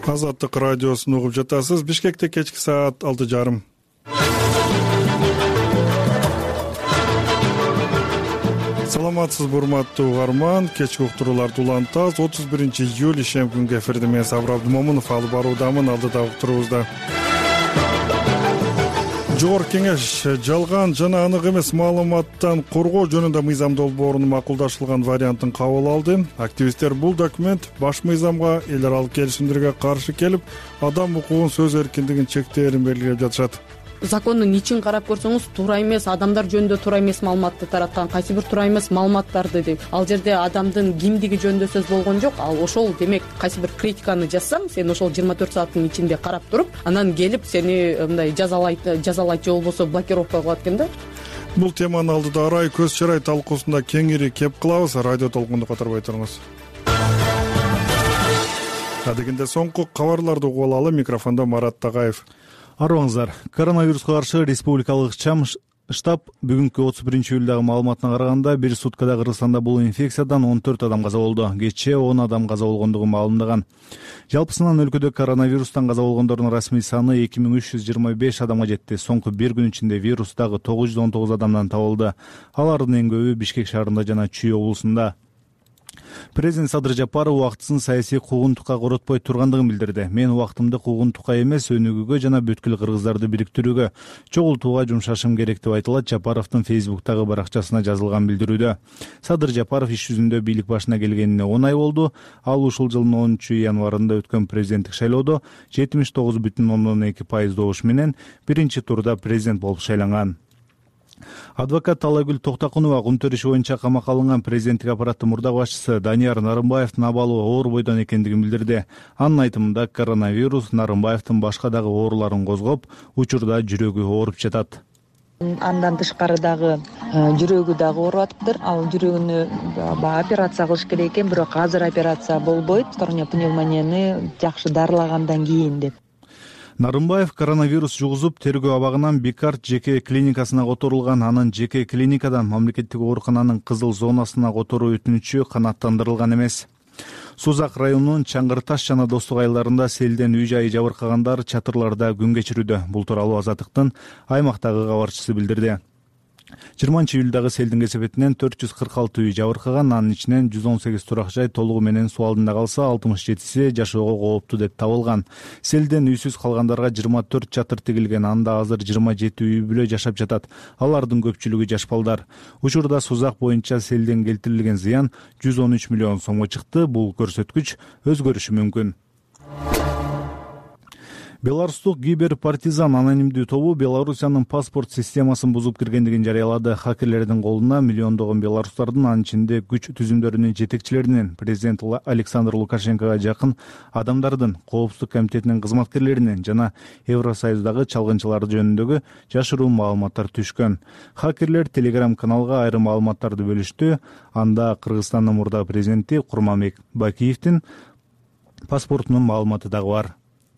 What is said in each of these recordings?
Азаттык радиосун угуп жатасыз. Бишкекте кечки саат 6:30. Саламатсызбы урматтуу угарман. Кечки уктурууларды улантабыз. 31-июль ишем күнгө эфирде мен Сабыр Абдымомунов алып баруудамын. Алдыда уктуруубузда Жогорку Кеңеш жалган жана анык эмес маалыматтан коргоо жөнүндө мыйзам долбоорунун макулдашылган вариантын кабыл алды. Активисттер бул документ баш мыйзамга, эл аралык келишимдерге каршы келип, адам укугун, сөз эркиндигин чектээрин белгилеп жатышат. Закондун ичин карап көрсөңүз, туура эмес адамдар жөнүндө туура эмес маалыматты тараткан, кайсы бир туура эмес маалыматтарды деп. Ал жерде адамдын кимдиги жөнүндө сөз болгон жок. Ал ошол демек кайсы бир критиканы жазсаң, сен ошол 24 сааттын ичинде карап туруп, анан келип сени мындай жазалайт же болбосо блокировка кылат экен да. Бул теманы алдыда арай көз чарай талкуусунда кеңири кеп кылабыз. Радио толкунду которбой туруңуз. Адегенде соңку кабарларды угуп алалы. Микрофондо Марат Тагаев. Арыбаңыздар. Коронавируска каршы республикалык чам штаб бүгүнкү 31-июлдагы маалыматына караганда бир суткада Кыргызстанда бул инфекциядан 14 адам каза болду. Кечээ 10 адам каза болгондугу маалымдаган. Жалпысынан өлкөдө коронавирустан каза болгондордун расмий саны 2325 адамга жетти. Соңку бир күн ичинде вирус дагы 919 адамдан табылды. Алардын эң көбү Бишкек шаарында жана Чүй облусунда. Президент Садыр Жапаров убактысын саясий куугунтукка коротпой тургандыгын билдирди. Мен убактымды куугунтукка эмес, өнүгүүгө жана бүткүл кыргыздарды бириктирүүгө, чогултууга жумшашым керек деп айтылат Жапаровдун Фейсбуктагы баракчасына жазылган билдирүүдө. Садыр Жапаров иш жүзүндө бийлик башына келгенине 10 ай болду. Ал ушул жылдын 10-январында өткөн президенттик шайлоодо 79,2% добуш менен биринчи турда президент болуп шайланган. Адвокат Талайгүл Токтокунова кумтөр иши боюнча камакка алынган президенттик аппараттын мурдагы башчысы Данияр Нарымбаевдин абалы оор бойдон экендигин билдирди. Анын айтымында коронавирус Нарымбаевдин башка дагы ооруларын козгоп, учурда жүрөгү ооруп жатат. Андан тышкары дагы жүрөгү дагы ооруп атыптыр. Ал жүрөгүнө операция кылыш керек экен, бирок азыр операция болбойт. Сторонняя пневмонияны жакшы дарылагандан кийин деп. Нарымбаев коронавирус жугузуп, тергөө абагынан Бикарт жеке клиникасына которулган. Анын жеке клиникадан мамлекеттик оорукананын кызыл зонасына которуу өтүнүчү канааттандырылган эмес. Сузак районунун Чаңгыр Таш жана Достук айылдарында селден үй-жайы жабыркагандар чатырларда күн кечирүүдө. Бул тууралуу Азаттыктын аймактагы кабарчысы билдирди. 20-июлдагы селдин кесепетинен 446 үй жабыркаган, анын ичинен 118 турак жай толугу менен суу алдында калса, 67си жашоого кооптуу деп табылган. Селден үйсүз калгандарга 24 чатыр тигилген, анда азыр 27 үй бүлө жашап жатат. Алардын көпчүлүгү жаш балдар. Учурда Сузак боюнча селден келтирилген зыян 113 миллион сомго чыкты. Бул көрсөткүч өзгөрүшү мүмкүн. Беларустук киберпартизан анонимдүү тобу Белоруссиянын паспорт системасын бузуп киргендигин жарыялады. Хакерлердин колуна миллиондогон беларустардын, анын ичинде күч түзүмдөрүнүн жетекчилеринин, президент Александр Лукашенкого жакын адамдардын, Коопсуздук комитетинин кызматкерлеринин жана Евросоюздагы чалгынчылар жөнүндөгү жашыруун маалыматтар түшкөн. Хакерлер телеграм-каналга айрым маалыматтарды бөлүштү. Анда Кыргызстандын мурдагы президенти Курманбек Бакиевдин паспортунун маалыматы дагы бар.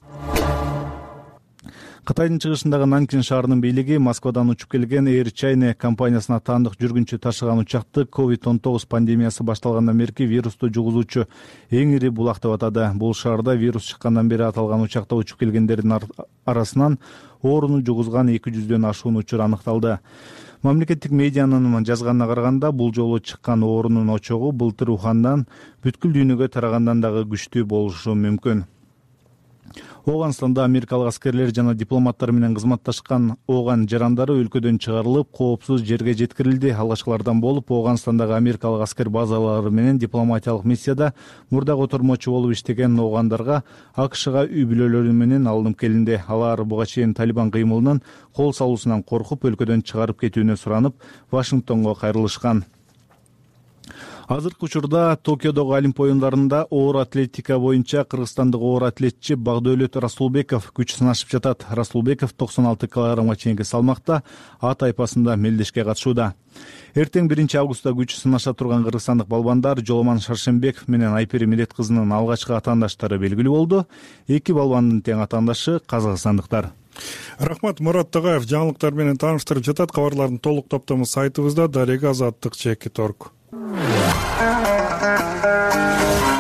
Кытайдын чыгышындагы Нанкин шаарынын бийлиги Москвадан учуп келген Air China компаниясына таандык жүргүнчү ташыган учакты COVID-19 пандемиясы башталгандан берки вирусту жугузуучу эң ири булак деп атады. Бул шаарда вирус чыккандан бери аталган учакта учуп келгендердин арасынан ооруну жугузган 200дөн ашуун учур аныкталды. Мамлекеттик медианын жазганына караганда, бул жолу чыккан оорунун очогу былтыр Ухандан бүткүл дүйнөгө тарагандан дагы күчтүү болушу мүмкүн. Оганстанда америкалык аскерлер жана дипломаттар менен кызматташкан Оган жарандары өлкөдөн чыгарылып, коопсуз жерге жеткирилди. Алгачкылардан болуп, Оганстандагы америкалык аскер базалары менен дипломатиялык миссияда мурда котормочу болуп иштеген Огандарга АКШга үй бүлөлөрү менен алынып келинди. Алар буга чейин Талибан кыймылынын кол салуусунан коркуп, өлкөдөн чыгарып кетүүнү суранып, Вашингтонго кайрылышкан. Азыркы учурда Токиодогу Олимп оюндарында оор атлетика боюнча кыргызстандык оор атлетчи Багдөлөт Расулбеков күч сынашып жатат. Расулбеков 96 килограммга чейинки салмакта А тайпасында мелдешке катышууда. Эртең 1-августта күч сынаша турган кыргызстандык балбандар Жоломан Шаршембеков менен Айпери Медет кызынын алгачкы атаандаштары белгилүү болду. Эки балбандын тең атаандашы казакстандыктар. Рахмат, Мурат Тагаев жаңылыктар менен тааныштырып жатат. Кабарлардын толук топтому сайтыбызда дарега азаттык.org.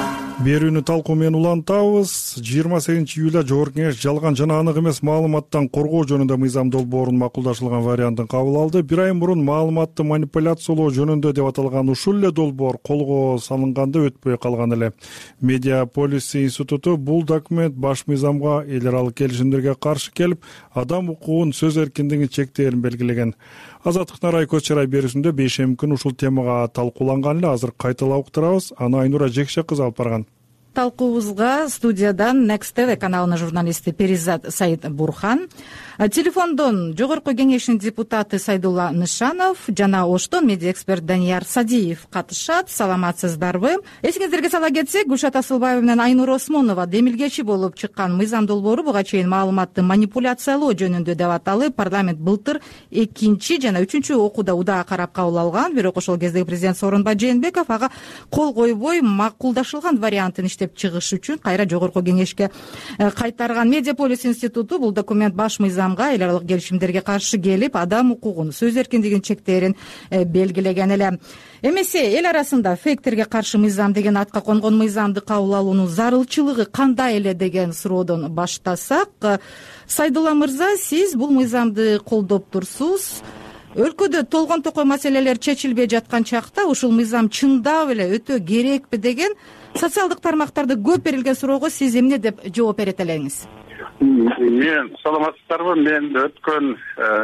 берүүнү талкуу менен улантабыз. 28 июлда Жогорку Кеңеш жалган жана анык эмес маалыматтан коргоо жөнүндө мыйзам долбоорунун макулдашылган вариантын кабыл алды. Бир ай мурун маалыматты манипуляциялоо жөнүндө деп аталган ушул эле долбоор колго салынганда өтпөй калган эле. Медиа Policy институту бул документ баш мыйзамга эл аралык келишимдерге каршы келип, адам укугун, сөз эркиндигин чектээрин белгилеген. Азаттыктын Айкөз Чарай берүүсүндө бейшемби күнү ушул темага талкууланган эле. Азыр кайталап уктурабыз. Аны Айнура Жекше кызы алып барган. Талкуубузга студиядан Next TV каналынын журналисти Перизат Саид Бурхан, телефондон Жогорку Кеңештин депутаты Сайдулла Нышанов жана Оштон медиа эксперт Данияр Садиев катышат. Саламатсыздарбы? Эсиңиздерге сала кетсек, Гүлшат Асылбаева менен Айнура Осмонова демилгечи болуп чыккан мыйзам долбоору буга чейин маалыматты манипуляциялоо жөнүндө деп аталып, парламент былтыр 2 жана 3 окууда удаа карап кабыл алган. Бирок ошол кездеги президент Сооронбай Жээнбеков ага кол койбой макулдашылган вариантын иштеп чыгыш үчүн кайра Жогорку Кеңешке кайтарган. Медиа Policy институту бул документ баш мыйзамга эл аралык келишимдерге каршы келип, адам укугун, сөз эркиндигин чектээрин белгилеген эле. Эмесе эл арасында фейктерге каршы мыйзам деген атка конгон мыйзамды кабыл алуунун зарылчылыгы кандай эле деген суроодон баштасак, Сайдулла мырза, сиз бул мыйзамды колдоп турсуз. Өлкөдө толгон токой маселелер чечилбей жаткан чакта ушул мыйзам чындап эле өтө керекпи деген социалдык тармактарда көп берилген суроого сиз эмне деп жооп берет элеңиз? Мен саламатсыздарбы? Мен өткөн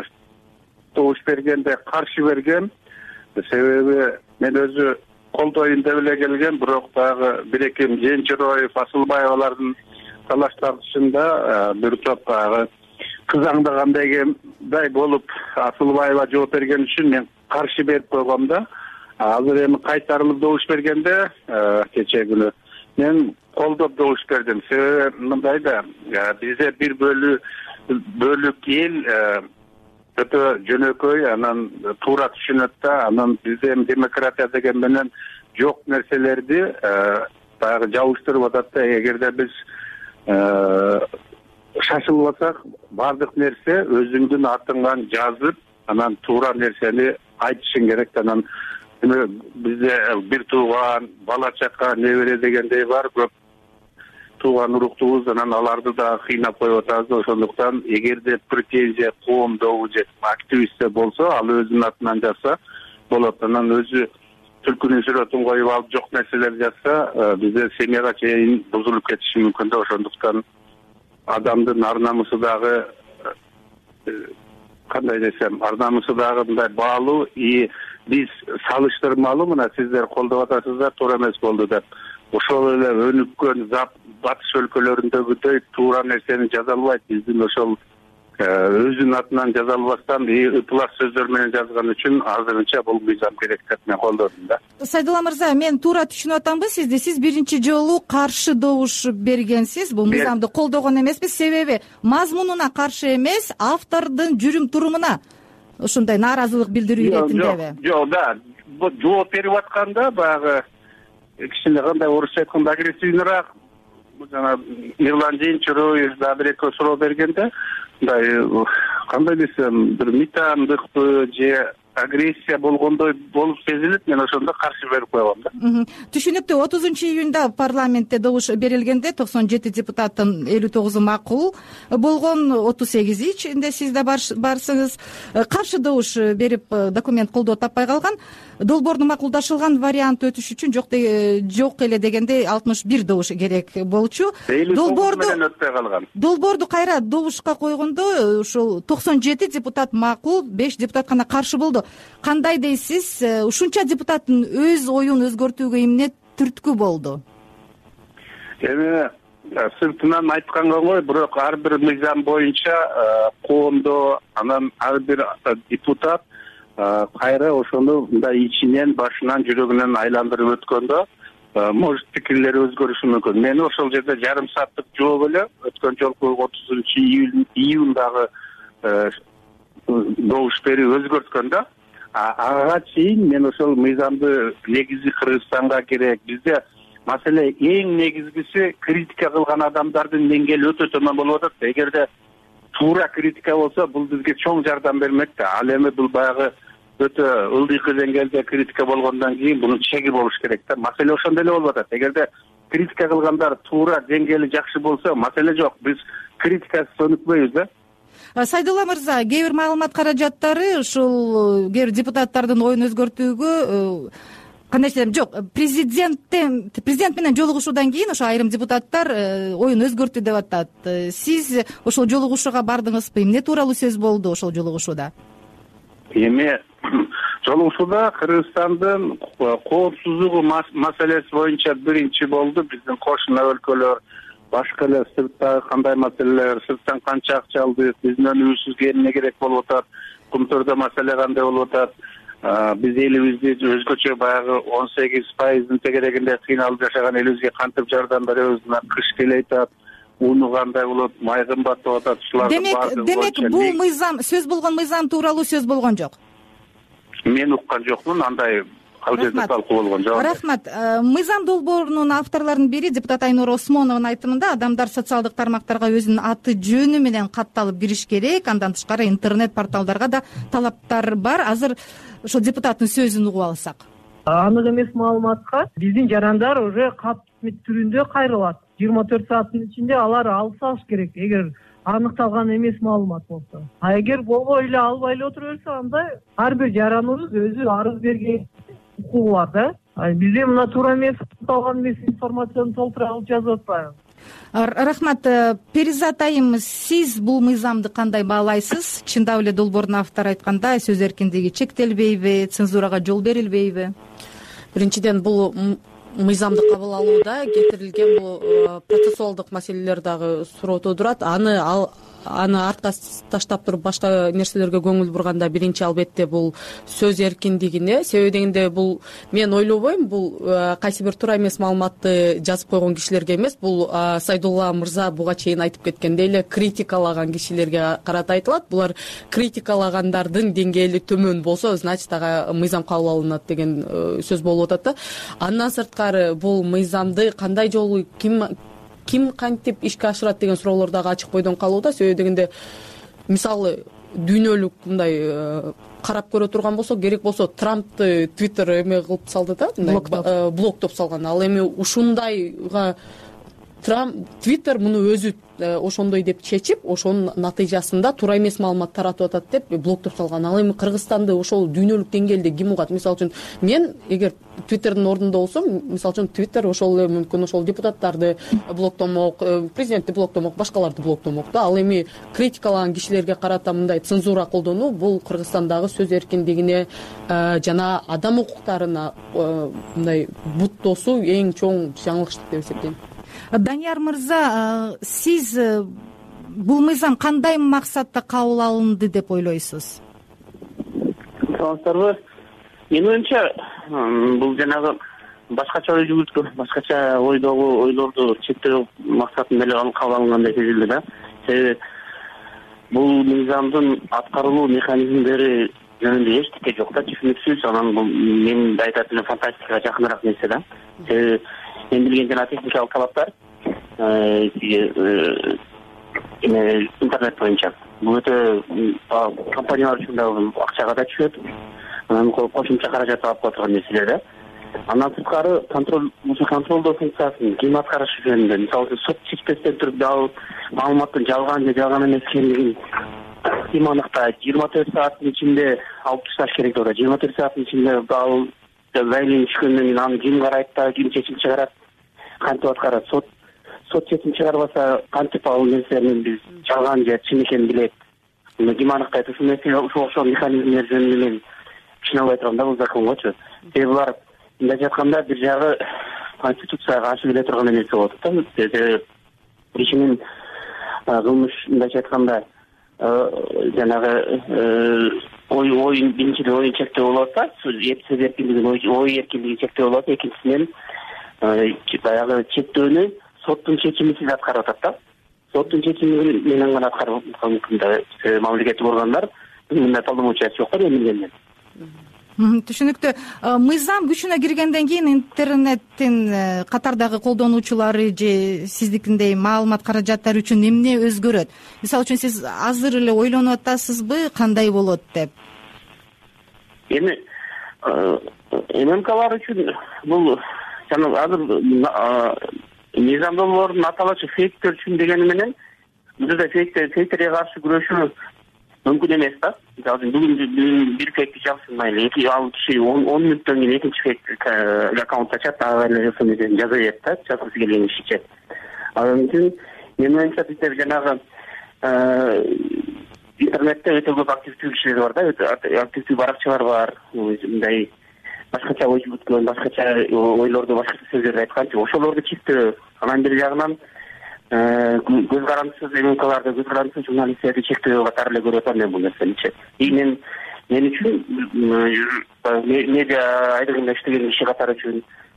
добуш бергенде каршы берген. Себеби мен өзү колдойюн деп эле келгем, бирок дагы Биреким Женчироев, Асылбаевалардын талаштарында бир топ кызаңдагандай болуп Асылбаева жооп берген үчүн мен каршы берип койгом да. Азыр эми кайтарылып добуш бергенде кечээ күнү мен колдоп добуш бердим. Себеби мындай да, бизде бир бөлүк эл өтө жөнөкөй, анан туура түшүнөт да, анан бизде демократия деген менен жок нерселерди баягы жабыштырып атат да. Эгерде биз шашылбасак, баардык нерсе өзүңдүн атыңан жазып, анан туура нерсени айтышың керек. Анан бизде бир тууган, бала чака, небере дегендей бар, көп тууган уруктуубуз, анан аларды да кыйнап коюп атабыз. Ошондуктан эгерде претензия коомдогу же активистте болсо, ал өзүнүн атынан жазса болот. Анан өзү түлкүнүн сүрөтүн коюп алып жок нерселер жазса, бизде семьяга чейин бузулуп кетиши мүмкүн да. Ошондуктан адамдын ар намысы дагы, кандай десем, ар намысы дагы мындай баалуу, биз салыштырмалуу, мына сиздер колдоп атасыздар, туура эмес болду деп. Ошол эле өнүккөн батыш өлкөлөрүндөгүдөй туура нерсени жаза албайт. Биздин ошол өзүнүн атынан жаза албастан ыплас сөздөр менен жазган үчүн азырынча бул мыйзам керек деп мен колдодум да. Сайдулла мырза, мен туура түшүнүп атамбы сизди? Сиз биринчи жолу каршы добуш бергенсиз, бул мыйзамды колдогон эмеспиз. Себеби мазмунуна каршы эмес, автордун жүрүм турумуна ушундай нааразылык билдирүү иретиндеби? Жок, да. Жооп берип атканда баягы кичине кандай орусча айтканда агрессивныйраак, жана Ерлан Женчироев да бир экөө суроо бергенде, мындай кандай десем, бир митандыкпы же агрессия болгондой болуп сезилет. Мен ошондо каршы берип койгом да. Түшүнүктүү. 30 июнда парламентте добуш берилгенде 97 депутаттын 59 макул болгон, 38 ичинде сиз да барсыңыз. Каршы добуш берип документ колдоо таппай калган. Долбоордун макулдашылган варианты өтүш үчүн жок эле дегенде 61 добуш керек болчу. Долбоорду кайра добушка койгондо ушул 97 депутат макул, 5 депутат гана каршы болду. Кандай дейсиз? Ушунча депутаттын өз оюн өзгөртүүгө эмне түрткү болду? Эми сыртынан айтканга ой, бирок ар бир мыйзам боюнча коомдо анан ар бир депутат кайра ошону мындай ичинен, башынан, жүрөгүнөн айландырып өткөндө может пикирлери өзгөрүшү мүмкүн. Мен ошол жерде жарым сааттык жооп эле өткөн жолку 30 июндагы добуш берип өзгөрткөн да. Ага чейин мен ошол мыйзамды негизи Кыргызстанга керек. Бизде маселе эң негизгиси критика кылган адамдардын деңгээли өтө төмөн болуп атат. Эгерде туура критика болсо, бул бизге чоң жардам бермек да. Ал эми бул баягы өтө ылдыйкы деңгээлде критика болгондон кийин бунун чеги болуш керек да. Маселе ошондой эле болуп атат. Эгерде критика кылгандар туура деңгээли жакшы болсо маселе жок, биз критикасыз өнүкпөйбүз да. Сайдулла мырза, кээ бир маалымат каражаттары ушул кээ бир депутаттардын оюн өзгөртүүгө кандай десем, жок, президент менен жолугушуудан кийин ошо айрым депутаттар оюн өзгөрттү деп атат. Сиз ошол жолугушууга бардыңызбы? Эмне тууралуу сөз болду ошол жолугушууда? Эми жолугушууда Кыргызстандын коопсуздугу маселеси боюнча биринчи болду. Биздин кошуна өлкөлөр, башка эле сырттагы кандай маселелер, сырттан канча акча алдык, биздин өнүгүүбүзгө эмне керек болуп атат, Кумтөрдө маселе кандай болуп атат, биз элибизди өзгөчө баягы 18%-ын тегерегинде кыйналып жашаган элибизге кантип жардам беребиз, кыш келе атат, уну кандай болот, май кымбаттап атат, ушулардын баардыгы. Демек бул мыйзам, сөз болгон мыйзам тууралуу сөз болгон жок. Мен уккан жокмун, андай ал жерде талкуу болгон жок. Рахмат. Мыйзам долбоорунун авторлорунун бири депутат Айнура Осмонованын айтымында адамдар социалдык тармактарга өзүнүн аты жөнү менен катталып кириш керек. Андан тышкары интернет порталдарга да талаптар бар. Азыр ошо депутаттын сөзүн угуп алсак. Анык эмес маалыматка биздин жарандар уже кат түрүндө кайрылат. 24 сааттын ичинде алар алып салыш керек, эгер аныкталган эмес маалымат болсо. А эгер болбой эле албай эле отура берсе, анда ар бир жараныбыз өзү арыз берген укугу бар да. Бизде мына туура эмес, аныкталган эмес информацияны толтура алып жазып атпайбыз. Рахмат. Перизат айым, сиз бул мыйзамды кандай баалайсыз? Чындап эле долбоордун автору айткандай, сөз эркиндиги чектелбейби, цензурага жол берилбейби? Биринчиден, бул мыйзамды кабыл алууда кетирилген бул процессуалдык маселелер дагы суроо туудурат. Аны артка таштап туруп башка нерселерге көңүл бурганда биринчи албетте бул сөз эркиндигине. Себеби дегенде бул мен ойлобойм, бул кайсы бир туура эмес маалыматты жазып койгон кишилерге эмес, бул Сайдулла мырза буга чейин айтып кеткендей эле критикалаган кишилерге карата айтылат. Булар критикалагандардын деңгээли төмөн болсо, значит ага мыйзам кабыл алынат деген сөз болуп атат да. Андан сырткары бул мыйзамды кандай жолу ким кантип ишке ашырат деген суроолор дагы ачык бойдон калууда. Себеби дегенде мисалы дүйнөлүк мындай карап көрө турган болсок, керек болсо Трампты Твиттер эме кылып салды да, блоктоп салган. Ал эми ушундайга Твиттер муну өзү ошондой деп чечип, ошонун натыйжасында туура эмес маалымат таратып атат деп блоктоп салган. Ал эми Кыргызстанды ошол дүйнөлүк деңгээлде ким угат? Мисалы үчүн мен эгер Твиттердин ордунда болсом, мисалы үчүн Твиттер ошол эле мүмкүн ошол депутаттарды блоктомок, президентти блоктомок, башкаларды блоктомок да. Ал эми критикалаган кишилерге карата мындай цензура колдонуу бул Кыргызстандагы сөз эркиндигине жана адам укуктарына мындай бут тосуу эң чоң жаңылыштык деп эсептейм. Данияр мырза, сиз бул мыйзам кандай максатта кабыл алынды деп ойлойсуз? Саламатсыздарбы? Менин оюмча, бул жанагы башкача ой жүгүрткөн, башкача ойдогу ойлорду чектөө максатында эле кабыл алынгандай сезилди да. Себеби бул мыйзамдын аткарылуу механизмдери жөнүндө эчтеке жок да, түшүнүксүз. Анан бул мен айтат эле фантастикага жакыныраак нерсе да. Себеби мен билген жана техникалык талаптар интернет боюнча бул өтө компаниялар үчүн дагы акчага да түшөт, анан кошумча каражат алып отурган нерселер да. Андан сырткары контролдоо функциясын ким аткарышы жөнүндө, мисалы сот чечпестен туруп дагы маалыматтын жалган же жалган эмес экенин ким аныктайт? 24 сааттын ичинде алып ташташ керек деп атат. 24 сааттын ичинде ал заявление түшкөндөн кийин аны ким карайт да, ким чечим чыгарат, кантип аткарат? Сот чечим чыгарбаса кантип ал нерсенин биз жалган же чын экенин билет? Муну ким аныктайт? Ушул нерсе ошол механизмдер жөнүндө мен түшүнө албай турам да бул законгочу. Себеби булар мындай айтканда бир жагы конституцияга каршы келе турган нерсе болот да. Себеби кишинин кылмыш мындай айтканда жанагы оюн биринчиден оюн чектөө болот да, сөз эркиндигин, ой эркиндигин чектөө болот. Экинчисинен баягы чектөөнү соттун чечимисиз аткарып атат да. Соттун чечими менен гана аткарып мүмкүн да. Мамлекеттик органдар мындай полномочиясы жок да менен. Түшүнүктүү. Мыйзам күчүнө киргенден кийин интернеттин катардагы колдонуучулары же сиздикиндей маалымат каражаттары үчүн эмне өзгөрөт? Мисалы үчүн сиз азыр эле ойлонуп атасызбы кандай болот деп? Эми ММКлар үчүн бул жана азыр мыйзам долбоорунун аталышы фейктер үчүн дегени менен бул жерде фейктерге каршы күрөшүү мүмкүн эмес да. Мисалы бүгүн бир фейкти жаксын, майли ал киши 10 мүнөттөн кийин экинчи фейк аккаунт ачат, ага эле жаза берет да, жазгысы келген кишиче. Анан кийин менин оюмча бизде жанагы интернетте өтө көп активдүү кишилер бар да, өтө активдүү баракчалар бар, мындай башкача ой жүгүткөн, башкача ойлорду, башкача сөздөрдү айтканчы, ошолорду чектөө. Анан бир жагынан көз карандысыз ММКларды, көз карандысыз журналисттерди чектөө катары эле көрүп атам мен бул нерсеничи. Мен үчүн медиа айлыгында иштеген киши катары үчүн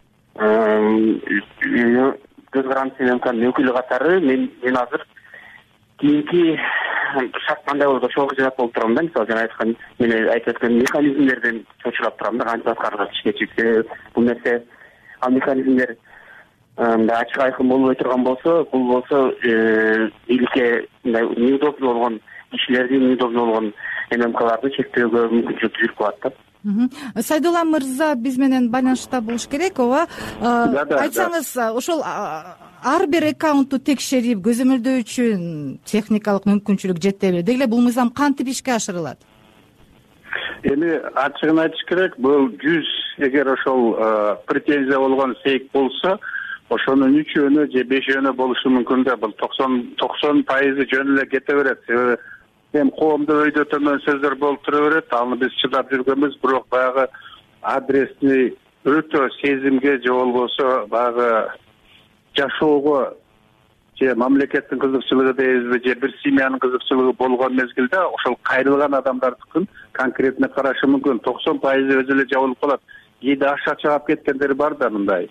көз карандысыз ММКнын өкүлү катары мен азыр кийинки шарт кандай болот ошого кыжаат болуп турам да. Мисалы жана мен айтып өткөн механизмдерден чочулап турам да, кантип аткарылат ишке чыкса бул нерсе. Ал механизмдер ачык айкын болбой турган болсо, бул болсо бийликке мындай неудобный болгон кишилерди, неудобный болгон ММКларды чектөөгө мүмкүнчүлүк түзүлүп калат да. Сайдулла мырза биз менен байланышта болуш керек, ооба. Айтсаңыз, ошол ар бир аккаунтту текшерип көзөмөлдөө үчүн техникалык мүмкүнчүлүк жетеби? Деги эле бул мыйзам кантип ишке ашырылат? Эми ачыгын айтыш керек, бул 100 эгер ошол претензия болгон фейк болсо, ошонун 3-өнө же 5-өнө болушу мүмкүн да. Бул 90% жөн эле кете берет. Себеби эми коомдо өйдө төмөн сөздөр болуп тура берет. Аны биз чыдап жүргөнбүз, бирок баягы адресни өтө сезимге же болбосо баягы жашоого же мамлекеттин кызыкчылыгы дейбизби, же бир семьянын кызыкчылыгы болгон мезгилде ошол кайрылган адамдардыкын конкретно карашы мүмкүн. 90% өзү эле жабылып калат. Кээде аша чыгап кеткендер бар да, мындай.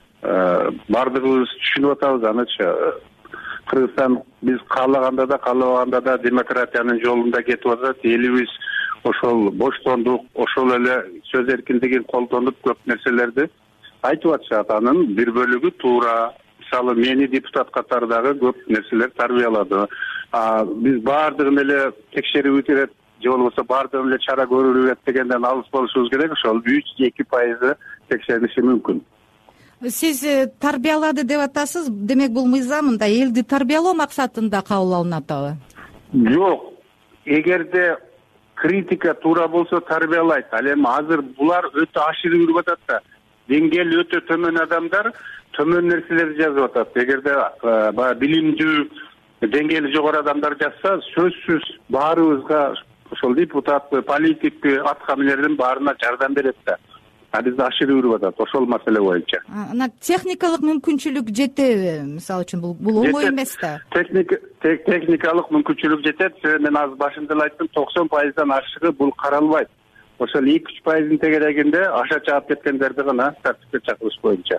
Бардыгыбыз түшүнүп атабыз анычы. Кыргызстан биз каалаганда да, каалабаганда да демократиянын жолунда кетип атат. Элибиз ошол боштондук, ошол эле сөз эркиндигин колдонуп көп нерселерди айтып атышат. Анын бир бөлүгү туура. Мисалы мени депутат катардагы көп нерселер тарбиялады. Биз баардыгын эле текшерип өтүрөт, же болбосо баардыгын эле чара көрүлөт дегенден алыс болушубуз керек. Ошол 3-2% текшерилиши мүмкүн. Сиз тарбиялады деп атасыз, демек бул мыйзам мындай элди тарбиялоо максатында кабыл алынатабы? Жок. Эгерде критика туура болсо тарбиялайт. Ал эми азыр булар өтө ашырып жүрүп атат да. Деңгээли өтө төмөн адамдар төмөн нерселерди жазып атат. Эгерде баягы билимдүү, деңгээли жогору адамдар жазса, сөзсүз баарыбызга ошол депутатпы, политикпи, аткаминердин баарына жардам берет да. Бизде ашырып жүрүп атат ошол маселе боюнча. Ана техникалык мүмкүнчүлүк жетеби? Мисалы үчүн бул оңой эмес да. Техникалык мүмкүнчүлүк жетет. Мен азыр башында эле айттым, 90%дан ашыгы бул каралбайт. Ошол 2-3%-ын тегерегинде аша чаап кеткендерди гана тартипке чакырыш боюнча.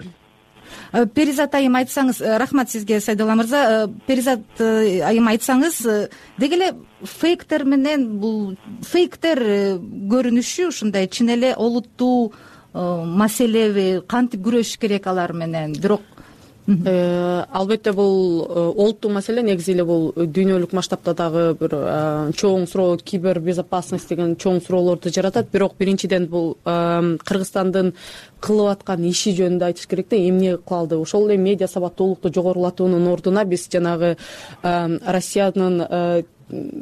Перизат айым айтсаңыз, рахмат сизге Сайдулла мырза. Перизат айым айтсаңыз, деги эле фейктер менен бул фейктер көрүнүшү ушундай чын эле олуттуу маселеби, кантип күрөшүш керек алар менен? Бирок албетте бул олуттуу маселе, негизи эле бул дүйнөлүк масштабта дагы бир чоң суроо, кибербезопасность деген чоң суроолорду жаратат. Бирок биринчиден бул Кыргызстандын кылып аткан иши жөнүндө айтыш керек да. Эмне кылды? Ошол эле медиа сабаттуулукту жогорулатуунун ордуна биз жанагы Россиянын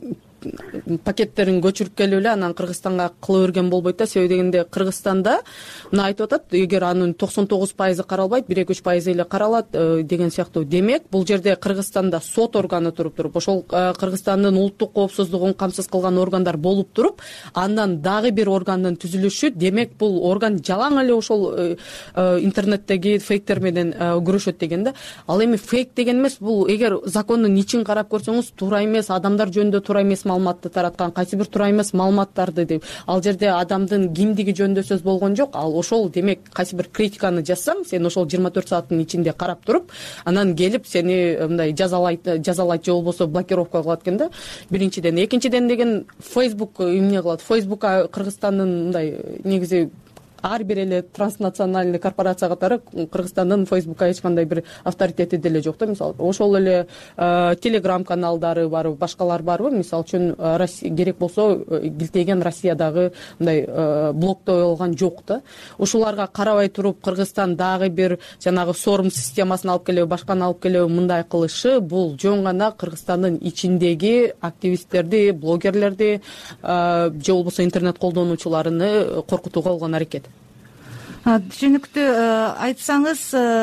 пакеттерин көчүрүп келип эле анан Кыргызстанга кыла берген болбойт да. Себеби дегенде Кыргызстанда мына айтып атат, эгер анын 99% каралбайт, 1-2-3% эле каралат деген сыяктуу. Демек, бул жерде Кыргызстанда сот органы туруп, ошол Кыргызстандын улуттук коопсуздугун камсыз кылган органдар болуп туруп, андан дагы бир органдын түзүлүшү, демек бул орган жалаң эле ошол интернеттеги фейктер менен күрөшөт деген да. Ал эми фейк деген эмес, бул эгер закондун ичин карап көрсөңүз, туура эмес, адамдар жөнүндө туура эмес маалыматты тараткан, кайсы бир туура эмес маалыматтарды деп. Ал жерде адамдын кимдиги жөнүндө сөз болгон жок. Ал ошол демек кайсы бир критиканы жазсаң, сен ошол 24 сааттын ичинде карап туруп, анан келип сени мындай жазалайт же болбосо блокировка кылат экен да. Биринчиден, экинчиден деген Facebook эмне кылат? Facebook Кыргызстандын мындай негизи ар бир эле транснациональный корпорация катары Кыргызстандын Фейсбукка эч кандай бир авторитети деле жок да. Мисалы ошол эле телеграм каналдары барбы, башкалар барбы? Мисалы үчүн керек болсо килтейген Россиядагы мындай блоктой алган жок да. Ушуларга карабай туруп Кыргызстан дагы бир жанагы сорум системасын алып келеби, башканы алып келеби мындай кылышы бул жөн гана Кыргызстандын ичиндеги активисттерди, блогерлерди же болбосо интернет колдонуучуларыны коркутууга болгон аракет. Түшүнүктүү. Айтсаңыз,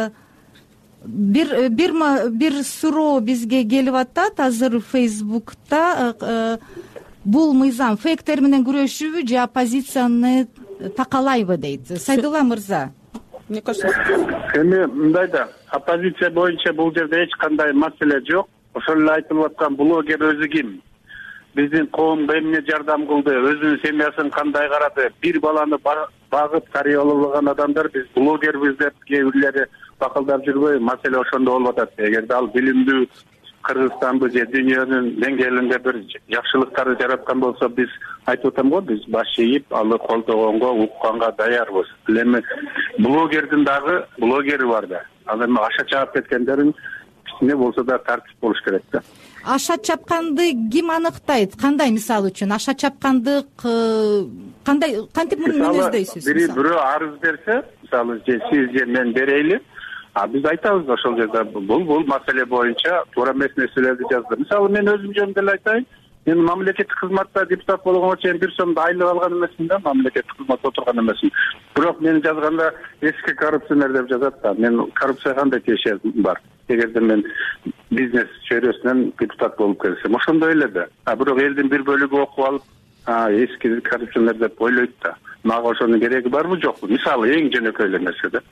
бир суроо бизге келип атат азыр Фейсбукта. Бул мыйзам фейктер менен күрөшүүбү же оппозицияны такалайбы дейт. Сайдулла мырза, Мне кажется, эми мындай да, оппозиция боюнча бул жерде эч кандай маселе жок. Ошол эле айтылып аткан блогер өзү ким? Биздин коомго эмне жардам кылды? Өзүнүн семьясын кандай карады? Бир баланы багып тарбиялаган адамдар биз блогербиз деп кээ бирлери бакылдап жүрбөйбү? Маселе ошондо болуп атат. Эгерде ал билимдүү Кыргызстанды же дүйнөнүн деңгээлинде бир жакшылыктарды жараткан болсо, биз айтып атам го, биз баш ийип аны колдогонго, укканга даярбыз. Эми блогердин дагы блогери бар да. Ал эми аша чаап кеткендерин кичине болсо да тартип болуш керек да. аша чапканды ким аныктайт? Кандай, мисалы үчүн аша чапканды кандай, кантип мүнөздөйсүз? Бирөө арыз берсе, мисалы же сиз же мен берейли, биз айтабыз ошол жерде бул маселе боюнча туура эмес нерселерди жазды. Мисалы мен өзүм жөнүндө эле айтайын. Мен мамлекеттик кызматта депутат болгонго чейин бир сомдо айлык алган эмесмин да, мамлекеттик кызматта отурган эмесмин. Бирок мени жазганда эски коррупционер деп жазат да. Мен коррупцияга кандай тиешем бар? Эгерде мен бизнес чөйрөсүнөн депутат болуп келсем, ошондой эле да. Бирок элдин бир бөлүгү окуп алып, эски коррупционер деп ойлойт да. Мага ошонун кереги барбы жокпу? Мисалы эң жөнөкөй эле нерсе да.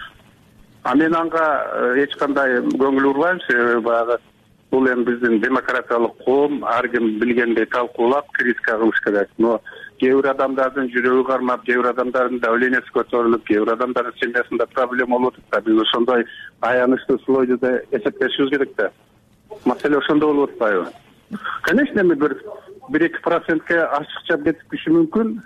Мен анга эч кандай көңүл бурбайм, себеби баягы бул эми биздин демократиялык коом, ар ким билгендей талкуулап, критика кылыш керек. Но кээ бир адамдардын жүрөгү кармап, кээ бир адамдардын давлениясы көтөрүлүп, кээ бир адамдардын семьясында проблема болуп атат да. Биз ошондой аянычтуу слойду да эсептешибиз керек да. Маселе ошондо болуп атпайбы? Конечно, эми бир 1-2%ке ачыкча кетип киши мүмкүн.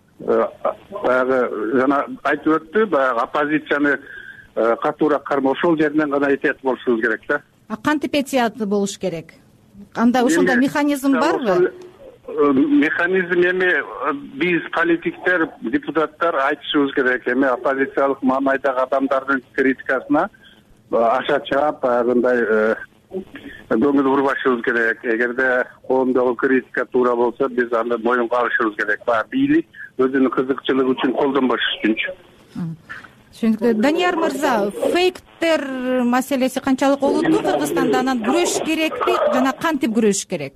Баягы жана айтып өттү, баягы оппозицияны катуураак кармоо, ошол жеринен гана этият болушубуз керек да. Кантип этият болуш керек? Анда ошондой механизм барбы? Механизм эми биз политиктер, депутаттар айтышыбыз керек. Эми оппозициялык маанайдагы адамдардын критикасына аша чаап, баягындай көңүл бурбашыбыз керек. Эгерде коомдогу критика туура болсо, биз аны моюнга алышыбыз керек. Баягы бийлик өзүнүн кызыкчылыгы үчүн колдонбош үчүнчү. Түшүнүктүү. Данияр мырза, фейктер маселеси канчалык олуттуу Кыргызстанда? Анан күрөш керекпи жана кантип күрөш керек?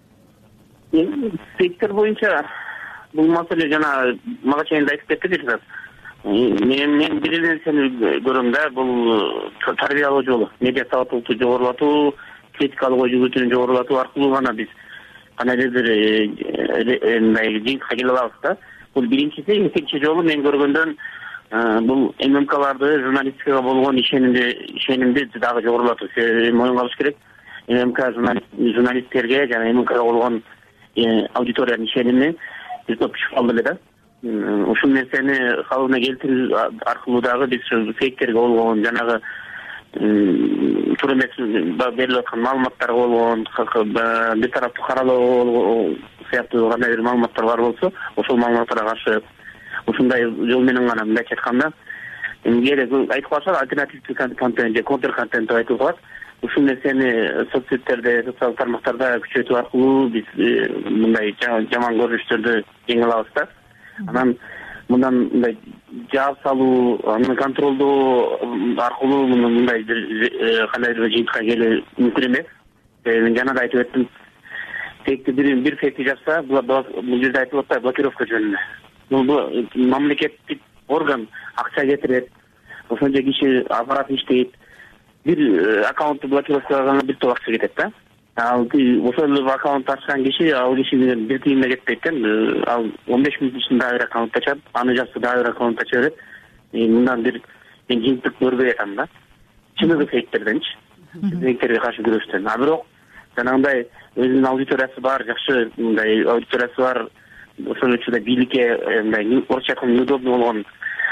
Фейктер боюнча бул маселе жана мага чейин да айтып кеттик. Мен бир нерсени көрөм да, бул тарбиялоо жолу, медиа сабаттуулукту жогорулатуу, критикалык ой жүгүртүүнү жогорулатуу аркылуу гана биз кандайдыр бир мындай жыйынтыкка келе алабыз да. Бул биринчиси. Экинчи жолу мен көргөндөн бул ММКларды журналистикага болгон ишенимди дагы жогорулатуу. Себеби моюнга алыш керек, ММК журналисттерге жана ММКга болгон аудиториянын ишеними өтө күчүп калды эле да. Ушул нерсени калыбына келтирүү аркылуу дагы биз фейктерге болгон жанагы туура эмес берилип аткан маалыматтарга болгон бир тараптуу каралоо сыяктуу кандай бир маалыматтар бар болсо, ошол маалыматтарга каршы ушундай жол менен гана мындайча айтканда айтып калышат, альтернативдүү контент же контр контент деп айтылып калат. Ушул нерсени соцсеттерде, социалдык тармактарда күчөтүү аркылуу биз мындай жаман көрүнүштөрдү жеңе алабыз да. Анан мындан мындай жаап салуу, аны контролдоо аркылуу мындай кандайдыр жыйынтыкка келүү мүмкүн эмес. Мен жана да айтып өттүм. Фейкти бир фейкти жазса, бул жерде айтылып атпайбы, блокировка жөнүндө. Бул мамлекеттик орган акча кетирет, ошончо киши аппарат иштейт. Бир аккаунтту блокировкалаганга бир топ акча кетет да. Ал ошол аккаунт ачкан киши, ал кишинин бир тыйын да кетпейт да. Ал 15 мүнөт ичинде дагы бир аккаунт ачат, аны жазса дагы бир аккаунт ача берет. Мындан бир мен жыйынтык көрбөй атам да. Чыныгы фейктерденчи. Фейктерге каршы күрөштөн. Бирок жанагындай өзүнүн аудиториясы бар, жакшы мындай аудиториясы бар, ошол үчүн да бийликке мындай орусча айтканда неудобно болгон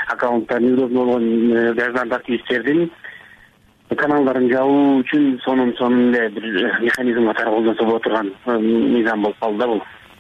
аккаунттарын үйрөнүп болгон гражданский активисттердин каналдарын жабуу үчүн сонун эле бир механизм катары колдонсо боло турган мыйзам болуп калды да бул.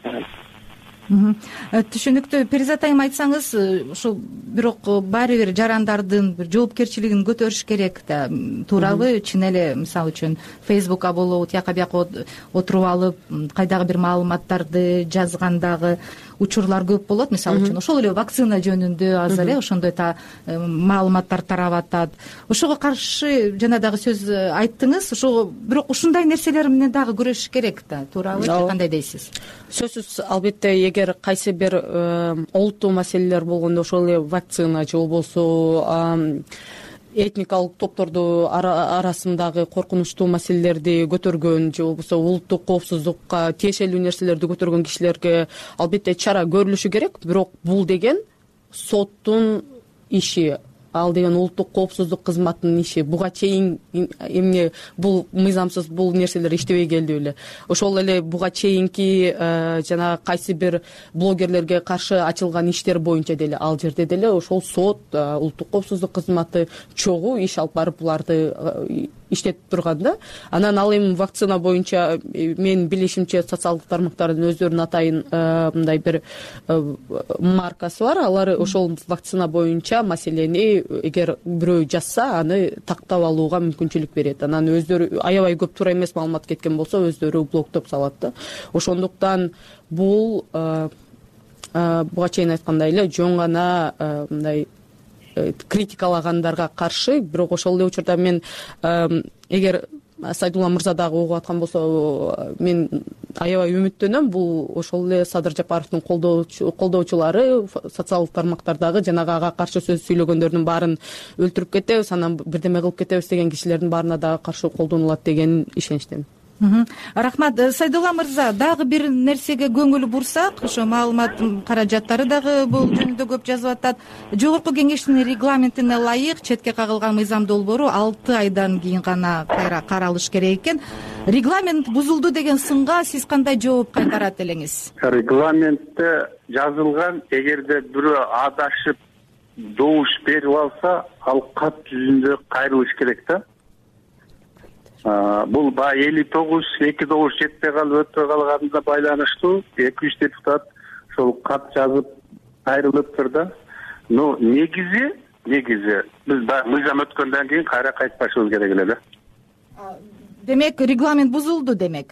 Түшүнүктүү. Перизат айым, айтсаңыз, ушул бирок баары бир жарандардын бир жоопкерчилигин көтөрүш керек да, туурабы? Чын эле мисалы үчүн Фейсбукка болобу, тияка бияка отуруп алып кайдагы бир маалыматтарды жазгандагы учурлар көп болот. Мисалы үчүн ошол эле вакцина жөнүндө азыр ошондой маалыматтар тарап атат. Ошого каршы жана дагы сөз айттыңыз. Ошого бирок ушундай нерселер менен дагы күрөшүш керек да, туурабы? Кандай дейсиз? Сөзсүз, албетте, эгер кайсы бир олуттуу маселелер болгондо, ошол эле вакцина же болбосо этникалык топторду арасындагы коркунучтуу маселелерди көтөргөн же болбосо улуттук коопсуздукка тиешелүү нерселерди көтөргөн кишилерге албетте чара көрүлүшү керек. Бирок бул деген соттун иши, ал деген улуттук коопсуздук кызматынын иши. Буга чейин эмне бул мыйзамсыз бул нерселер иштебей келди беле. Ошол эле буга чейинки жана кайсы бир блогерлерге каршы ачылган иштер боюнча деле ал жерде деле ошол сот, улуттук коопсуздук кызматы чогуу иш алып барып буларды иштетип турган да. Анан ал эми вакцина боюнча менин билишимче социалдык тармактардын өздөрүнүн атайын мындай бир маркасы бар. Алар ошол вакцина боюнча маселени эгер бирөө жазса, аны тактап алууга мүмкүнчүлүк берет. Анан өздөрү аябай көп туура эмес маалымат кеткен болсо, өздөрү блоктоп салат да. Ошондуктан бул буга чейин айткандай эле жөн гана мындай критикалагандарга каршы. Бирок ошол эле учурда мен эгер Сайдулла мырза дагы угуп аткан болсо, мен аябай үмүттөнөм. Бул ошол эле Садыр Жапаровдун колдоочулары социалдык тармактардагы жанагы ага каршы сөз сүйлөгөндөрдүн баарын өлтүрүп кетебиз, анан бирдеме кылып кетебиз деген кишилердин баарына дагы каршы колдонулат деген ишеничтемин. Рахмат. Сайдулла мырза, дагы бир нерсеге көңүл бурсак, ошо маалымат каражаттары дагы бул жөнүндө көп жазып атат. Жогорку кеңештин регламентине ылайык четке кагылган мыйзам долбоору 6 айдан кийин гана кайра каралыш керек экен. Регламент бузулду деген сынга сиз кандай жооп кайтарат элеңиз? Регламентте жазылган, эгерде бирөө адашып добуш берип алса, ал кат жүзүндө кайрылыш керек да. Бул баягы 59 2 добуш жетпей калып өтпөй калганына байланыштуу 2-3 депутат ошол кат жазып кайрылыптыр да. Но негизи биз баягы мыйзам өткөндөн кийин кайра кайтпашыбыз керек эле да. Демек, регламент бузулду демек?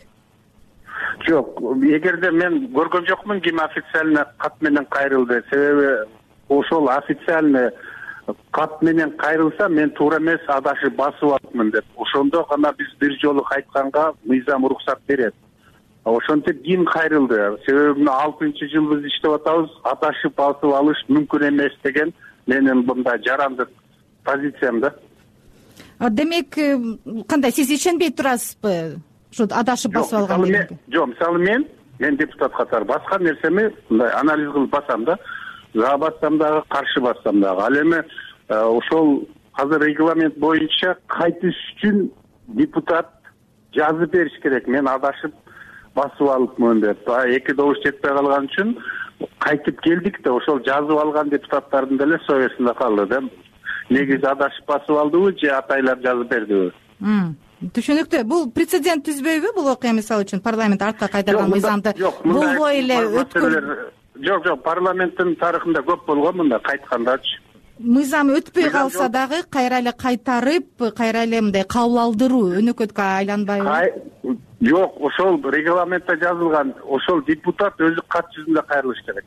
Жок, эгерде мен көргөн жокмун ким официально кат менен кайрылды. Себеби ошол официально кат менен кайрылса, мен туура эмес адашып басып алыпмын деп. Ошондо гана биз бир жолу кайтканга мыйзам уруксат берет. Ошентип ким кайрылды? Себеби 6-жыл биз иштеп атабыз, адашып басып алыш мүмкүн эмес деген менин мындай жарандык позициям да. Демек, кандай, сиз ишенбей турасызбы? Ушу адашып басып алган деген? Жок, мисалы мен депутат катары башка нерсеми мындай анализ кылып басам да. За бассам дагы, каршы бассам дагы. Ал эми ошол азыр регламент боюнча кайтыш үчүн депутат жазып бериш керек. Мен адашып басып алыпмын деп. 2 добуш жетпей калган үчүн кайтып келдик да, ошол жазып алган депутаттардын деле совестинде калды да. Негизи адашып басып алдыбы же атайлар жазып бердиби? Түшүнүктүү. Бул прецедент түзбөйбү? Бул окуя мисалы үчүн парламент артка кайтарган мыйзамды болбой эле өткөн. Жок, парламенттин тарыхында көп болгон мында кайткандачы. Мыйзам өтпөй калса дагы кайра эле кайтарып, кайра эле мындай кабыл алдыруу өнөкөткө айланбайбы? Жок, ошол регламентте жазылган, ошол депутат өзү кат жүзүндө кайрылыш керек.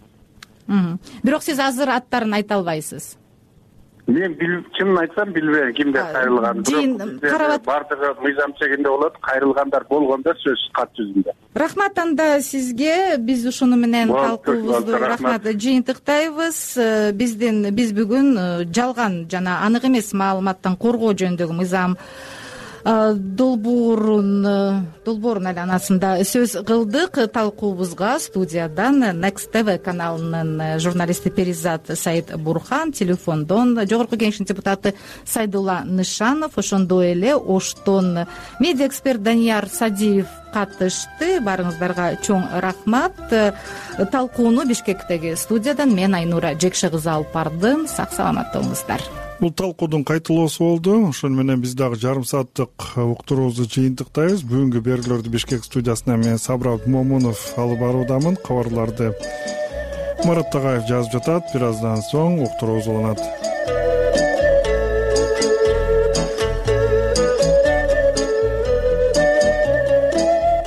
Бирок сиз азыр аттарын айта албайсыз. Мен чынын айтсам билбейм кимдер кайрылганын. Карабат бардыгы мыйзам чегинде болот, кайрылгандар болгондо сөз кат жүзүндө. Рахмат анда сизге. Биз ушуну менен талкуубузду рахмат жыйынтыктайбыз. Биз бүгүн жалган жана анык эмес маалыматтан коргоо жөнүндөгү мыйзам долбоорун айланасында сөз кылдык. Талкуубузга студиядан Next TV каналынын журналисти Перизат Саид Бурхан, телефондон жогорку кеңештин депутаты Сайдулла Нышанов, ошондой эле Оштон медиа эксперт Данияр Садиев катышты. Баарыңыздарга чоң рахмат. Талкууну Бишкектеги студиядан мен Айнура Жекше кызы алып бардым. Сак саламат болуңуздар. Бул талкуудун кайталоосу болду. Ошону менен биз дагы жарым сааттык уктуруубузду жыйынтыктайбыз. Бүгүнкү берүүлөрдү Бишкек студиясынан мен Сабыр Момунов алып баруудамын. Кабарларды Марат Тагаев жазып жатат. Бир аздан соң уктуруубуз уланат.